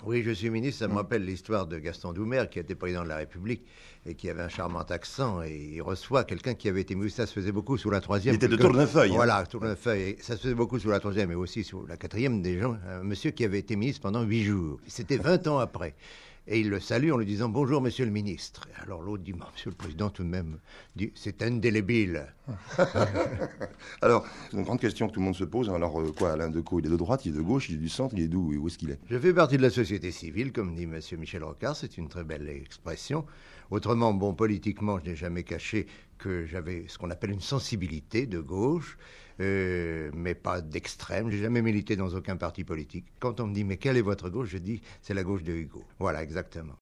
Oui, je suis ministre. Ça me rappelle l'histoire de Gaston Doumer, qui était président de la République et qui avait un charmant accent. Et il reçoit quelqu'un qui avait été ministre. Ça se faisait beaucoup sous la troisième. Il était de Tournefeuille. Voilà, Tournefeuille. Et ça se faisait beaucoup sous la troisième et aussi sous la quatrième. Des gens, un monsieur qui avait été ministre pendant 8 jours. C'était 20 ans après. Et il le salue en lui disant « Bonjour, monsieur le ministre ». Alors l'autre dit « Monsieur le président, tout de même, dit, c'est indélébile ». Alors, c'est une grande question que tout le monde se pose. Alors, quoi, Alain Decaux, il est de droite, il est de gauche, il est du centre, il est d'où? Où est-ce qu'il est? Je fais partie de la société civile, comme dit monsieur Michel Rocard, c'est une très belle expression. Autrement, bon, politiquement, je n'ai jamais caché que j'avais ce qu'on appelle une sensibilité de gauche, mais pas d'extrême. J'ai jamais milité dans aucun parti politique. Quand on me dit « Mais quelle est votre gauche ?» je dis « C'est la gauche de Hugo ». Voilà, exactement.